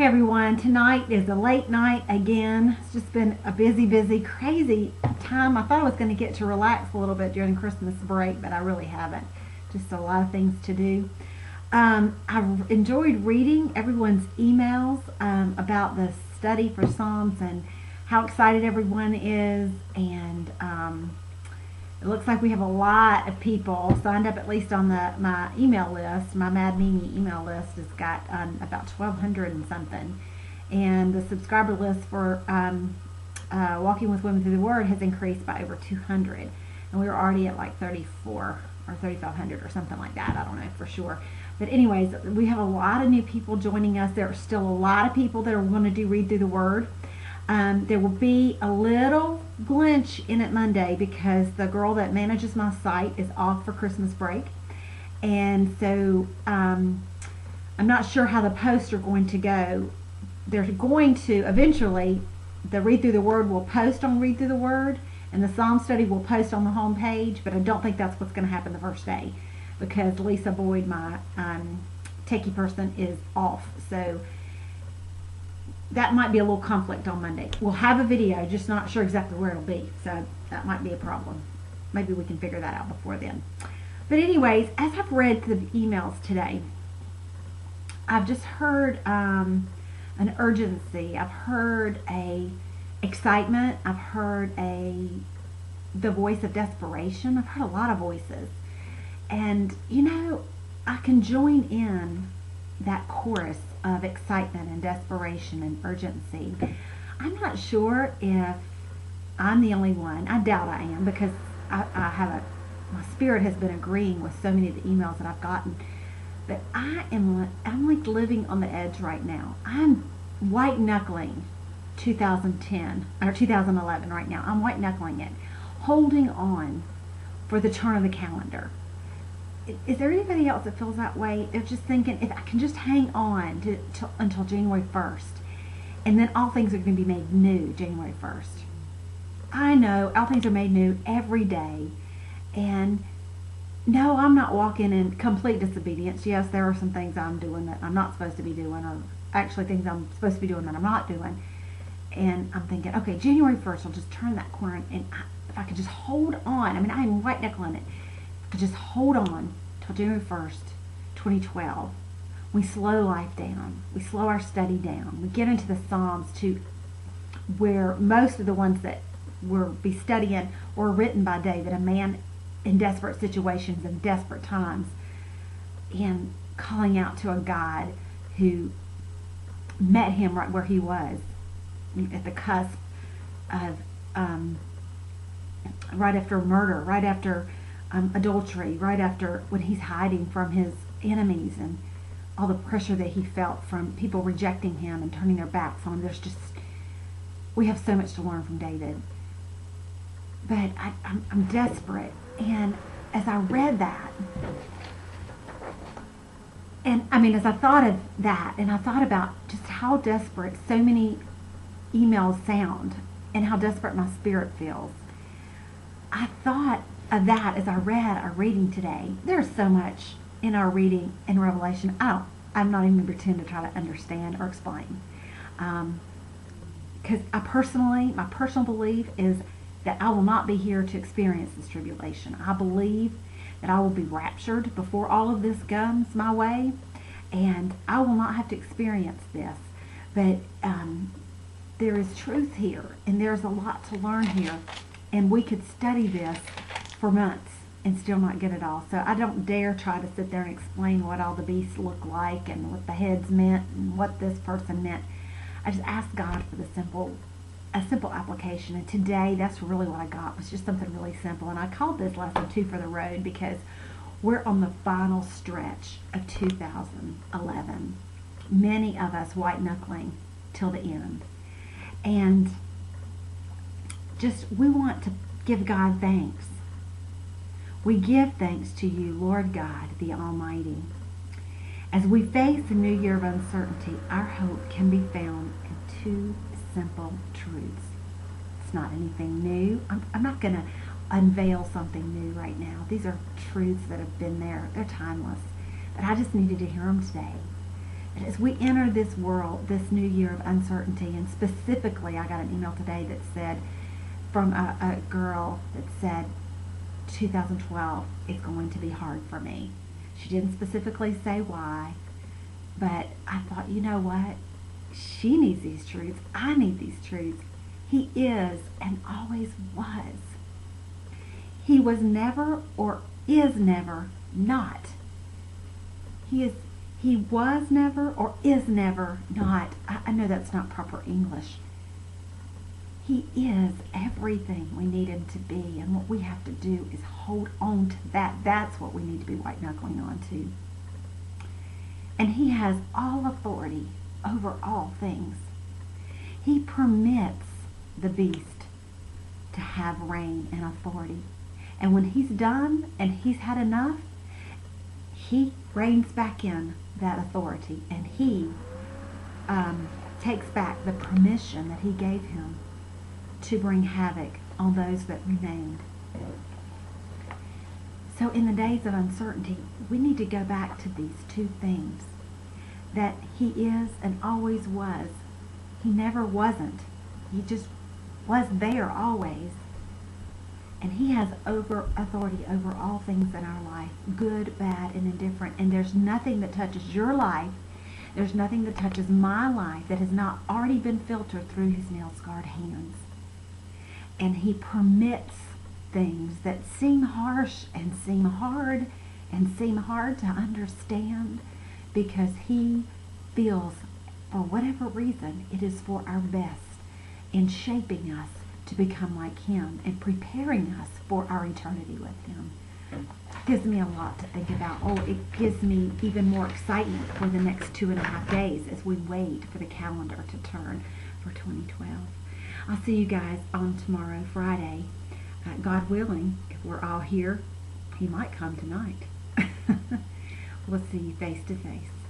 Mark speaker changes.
Speaker 1: Hey everyone, tonight is a late night again. It's just been a busy, crazy time. I thought I was going to get to relax a little bit during Christmas break, but I really haven't. Just a lot of things to do. I've enjoyed reading everyone's emails about the study for Psalms and how excited everyone is, and it looks like we have a lot of people signed up, at least on my email list. My Mad Mimi email list has got about 1,200 and something. And the subscriber list for Walking with Women Through the Word has increased by over 200. And we were already at like 34 or 3,500 or something like that. I don't know for sure. But anyways, we have a lot of new people joining us. There are still a lot of people that are going to read through the Word. There will be a little glitch in it Monday because the girl that manages my site is off for Christmas break, and so I'm not sure how the posts are going to go. They're going to eventually, the Read Through the Word will post on Read Through the Word, and the Psalm study will post on the home page, but I don't think that's what's going to happen the first day because Lisa Boyd, my techie person, is off. So that might be a little conflict on Monday. We'll have a video, just not sure exactly where it'll be. So that might be a problem. Maybe we can figure that out before then. But anyways, as I've read the emails today, I've just heard an urgency. I've heard a excitement. I've heard the voice of desperation. I've heard a lot of voices. And, you know, I can join in that chorus of excitement and desperation and urgency. I'm not sure if I'm the only one. I doubt I am because my spirit has been agreeing with so many of the emails that I've gotten. But I'm like living on the edge right now. I'm white knuckling 2010 or 2011 right now. I'm white knuckling it, holding on for the turn of the calendar. Is there anybody else that feels that way? Of just thinking, if I can just hang on until January 1st, and then all things are going to be made new January 1st. I know all things are made new every day, and no, I'm not walking in complete disobedience. Yes, there are some things I'm doing that I'm not supposed to be doing, or actually things I'm supposed to be doing that I'm not doing. And I'm thinking, okay, January 1st, I'll just turn that corner, and if I could just hold on. I mean, I'm white knuckling it. To just hold on till January 1st, 2012. We slow life down. We slow our study down. We get into the Psalms to where most of the ones that we'll be studying were written by David, a man in desperate situations and desperate times, and calling out to a God who met him right where he was, at the cusp of right after murder, right after adultery, right after when he's hiding from his enemies and all the pressure that he felt from people rejecting him and turning their backs on him. We have so much to learn from David. But I'm desperate. And as I read that, and I mean, as I thought of that, and I thought about just how desperate so many emails sound and how desperate my spirit feels, I thought of that as I read our reading today. There's so much in our reading in Revelation I'm not even going to pretend to try to understand or explain, because my personal belief is that I will not be here to experience this tribulation. I believe that I will be raptured before all of this comes my way, and I will not have to experience this. But there is truth here, and there's a lot to learn here, and we could study this for months and still not get it all. So I don't dare try to sit there and explain what all the beasts look like and what the heads meant and what this person meant. I just asked God for a simple application, and today that's really what I got, was just something really simple. And I called this lesson 2 for the road because we're on the final stretch of 2011. Many of us white knuckling till the end, and we want to give God thanks. We give thanks to you, Lord God, the Almighty. As we face a new year of uncertainty, our hope can be found in 2 simple truths. It's not anything new. I'm not going to unveil something new right now. These are truths that have been there. They're timeless. But I just needed to hear them today. As we enter this world, this new year of uncertainty, and specifically, I got an email today that said, from a girl that said, 2012 is going to be hard for me. She didn't specifically say why, but I thought, you know what? She needs these truths. I need these truths. He is and always was. He was never or is never not. He was never or is never not. I know that's not proper English. He is everything we need him to be, and what we have to do is hold on to that. That's what we need to be white-knuckling on to. And he has all authority over all things. He permits the beast to have reign and authority. And when he's done and he's had enough, he reigns back in that authority, and he takes back the permission that he gave him to bring havoc on those that remained. So in the days of uncertainty, we need to go back to these two things. That he is and always was. He never wasn't. He just was there always. And he has authority over all things in our life, good, bad, and indifferent. And there's nothing that touches your life, there's nothing that touches my life that has not already been filtered through his nail-scarred hands. And he permits things that seem harsh and seem hard and seem hard to understand, because he feels, for whatever reason, it is for our best in shaping us to become like him and preparing us for our eternity with him. It gives me a lot to think about. Oh, it gives me even more excitement for the next 2.5 days as we wait for the calendar to turn for 2012. I'll see you guys on tomorrow, Friday. God willing, if we're all here, he might come tonight. We'll see you face to face.